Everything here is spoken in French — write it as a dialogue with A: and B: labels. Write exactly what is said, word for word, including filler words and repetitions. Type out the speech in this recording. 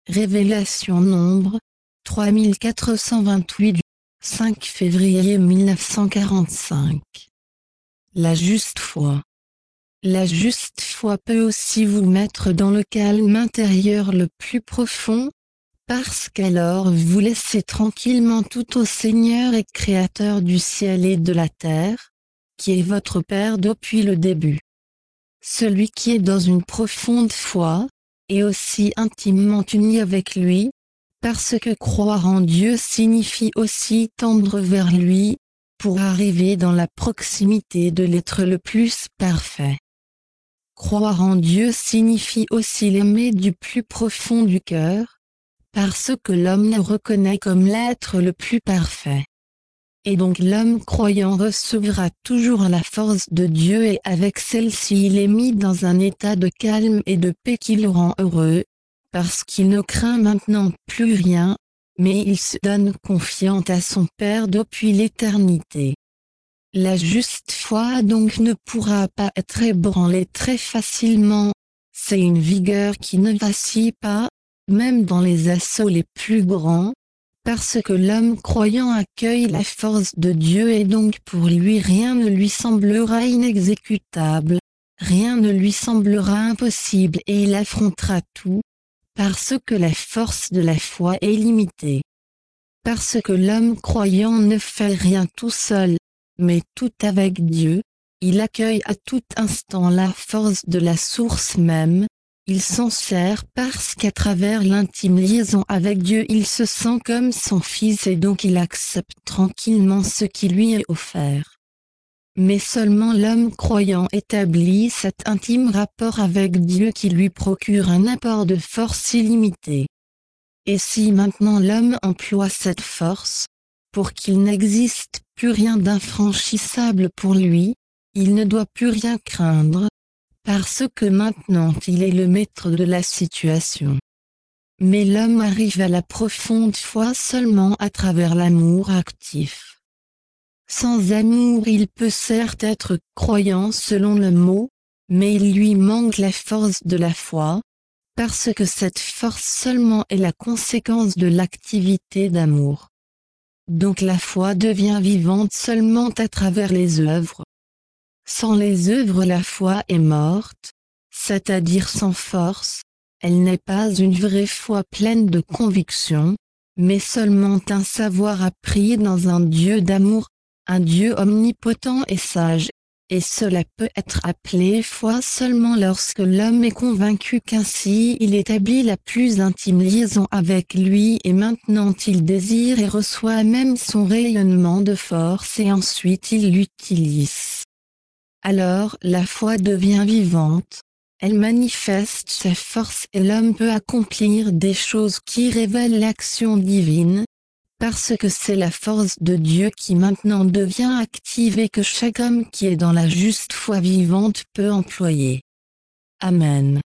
A: Révélation Nombre, trois mille quatre cent vingt-huit du cinq février mille neuf cent quarante-cinq. La juste foi. La juste foi peut aussi vous mettre dans le calme intérieur le plus profond, parce qu'alors vous laissez tranquillement tout au Seigneur et Créateur du ciel et de la terre, qui est votre Père depuis le début. Celui qui est dans une profonde foi, est aussi intimement uni avec lui, parce que croire en Dieu signifie aussi tendre vers lui, pour arriver dans la proximité de l'être le plus parfait. Croire en Dieu signifie aussi l'aimer du plus profond du cœur, parce que l'homme le reconnaît comme l'être le plus parfait. Et donc l'homme croyant recevra toujours la force de Dieu et avec celle-ci il est mis dans un état de calme et de paix qui le rend heureux, parce qu'il ne craint maintenant plus rien, mais il se donne confiant à son Père depuis l'éternité. La juste foi donc ne pourra pas être ébranlée très facilement, c'est une vigueur qui ne vacille pas, même dans les assauts les plus grands, parce que l'homme croyant accueille la force de Dieu et donc pour lui rien ne lui semblera inexécutable, rien ne lui semblera impossible et il affrontera tout, parce que la force de la foi est limitée. Parce que l'homme croyant ne fait rien tout seul, mais tout avec Dieu, il accueille à tout instant la force de la source même, il s'en sert parce qu'à travers l'intime liaison avec Dieu il se sent comme son fils et donc il accepte tranquillement ce qui lui est offert. Mais seulement l'homme croyant établit cet intime rapport avec Dieu qui lui procure un apport de force illimitée. Et si maintenant l'homme emploie cette force, pour qu'il n'existe plus rien d'infranchissable pour lui, il ne doit plus rien craindre, parce que maintenant il est le maître de la situation. Mais l'homme arrive à la profonde foi seulement à travers l'amour actif. Sans amour il peut certes être croyant selon le mot, mais il lui manque la force de la foi, parce que cette force seulement est la conséquence de l'activité d'amour. Donc la foi devient vivante seulement à travers les œuvres. Sans les œuvres la foi est morte, c'est-à-dire sans force, elle n'est pas une vraie foi pleine de conviction, mais seulement un savoir appris dans un Dieu d'amour, un Dieu omnipotent et sage, et cela peut être appelé foi seulement lorsque l'homme est convaincu qu'ainsi il établit la plus intime liaison avec lui et maintenant il désire et reçoit même son rayonnement de force et ensuite il l'utilise. Alors la foi devient vivante, elle manifeste sa force et l'homme peut accomplir des choses qui révèlent l'action divine, parce que c'est la force de Dieu qui maintenant devient active et que chaque homme qui est dans la juste foi vivante peut employer. Amen.